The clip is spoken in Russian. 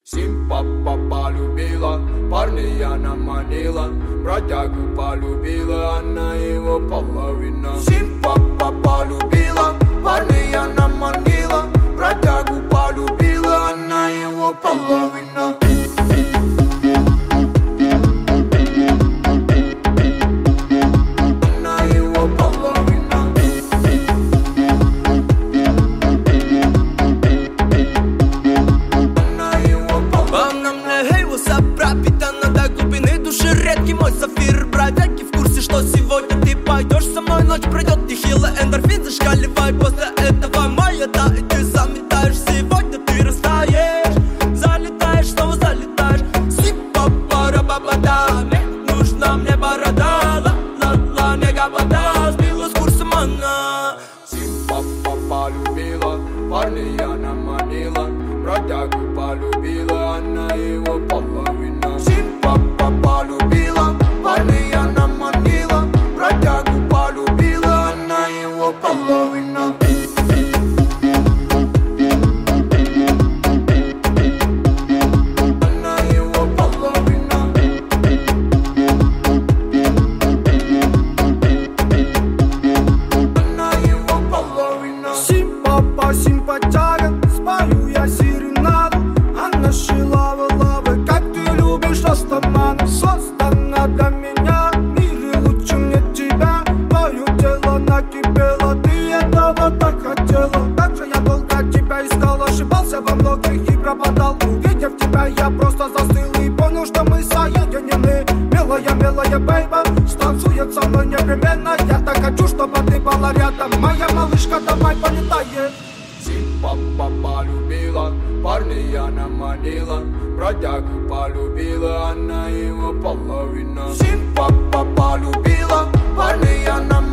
Симпапа полюбила, парня она манила, бродягу полюбила, она его половина. Симпапа полюбила, парня она манила, бродягу полюбила, она его половина. Мой сафир, бродяги в курсе, что сегодня ты пойдешь со мной, ночь пройдет нехило, эндорфин зашкаливает. После этого моя да, и ты заметаешь. Сегодня ты растаешь, залетаешь, снова залетаешь. Сипа-пара-ба-ба-да, нужна мне борода, ла-ла-ла, не габада, сбила с курсом она. Симпапа полюбила, парня она манила, бродягу полюбила, она его половина. Симпапа полюбила, парня она манила, бродягу полюбила, она его половина. Она его половина. Она его половина. Симпапа, симпатяга, спою я серенаду. Она шила лавы, как ты любишь, растамана. Создана для меня, в мире лучше мне тебя. Твое тело накипело, ты этого так хотела. Так же я долго тебя искал, ошибался во многих и пропадал. Увидев тебя, я просто застыл и понял, что мы соединены. Милая, милая бейба, станцует со мной непременно. Я так хочу, чтобы ты была рядом. Моя малышка, давай полетает. Симпапа полюбила, парня она манила, бродягу полюбила, она его половина. Симпапа полюбила, парня она